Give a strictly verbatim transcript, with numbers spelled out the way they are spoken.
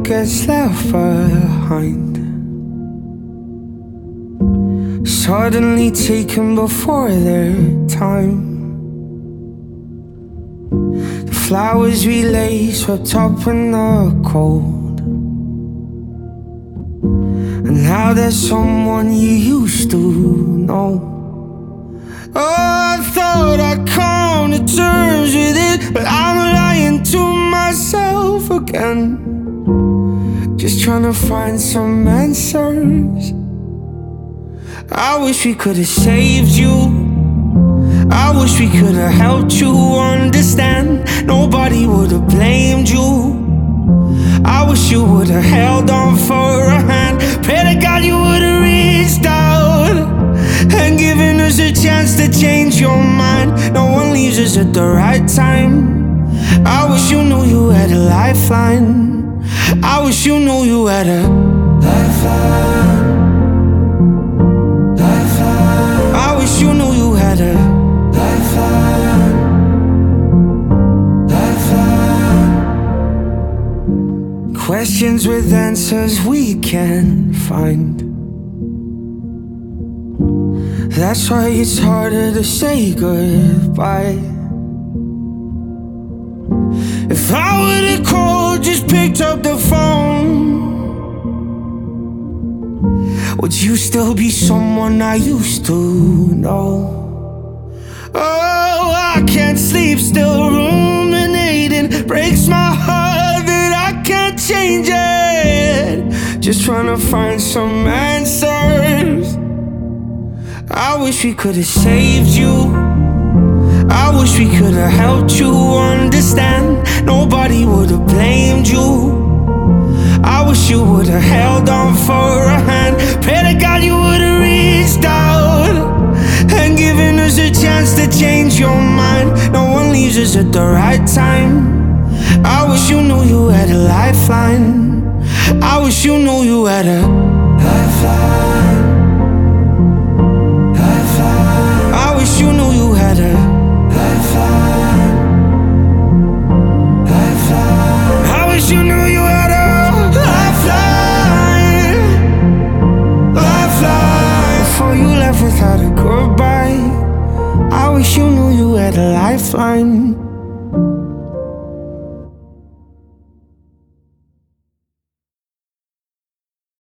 gets left behind, suddenly taken before their time. The flowers we lay swept up in the cold, and now there's someone you used to know. Oh, I thought I'd come to terms with it, but I'm lying to myself again, just trying to find some answers. I wish we could have saved you, I wish we could have helped you understand. Nobody would have blamed you. I wish you would have held on for a hand. Pray to God you would have reached out and given us a chance to change your mind. No one leaves us at the right time. I wish you knew you had a lifeline. I wish you knew you had a lifeline. Lifeline. I wish you knew you had a lifeline. Lifeline. Questions with answers we can't find. That's why it's harder to say goodbye. If I would've called, just picked up the phone, would you still be someone I used to know? Oh, I can't sleep, still ruminating. Breaks my heart that I can't change it. Just trying to find some answers. I wish we could have saved you, I wish we could have helped you understand. Nobody would have blamed you. I wish you would have held on for a hand. Pray to God you would have reached out and given us a chance to change your mind. No one leaves us at the right time. I wish you knew you had a lifeline. I wish you knew you had a lifeline. I wish you knew you had a lifeline. Lifeline. I wish you knew you had a lifeline. Lifeline. Before you left without a goodbye, I wish you knew you had a lifeline.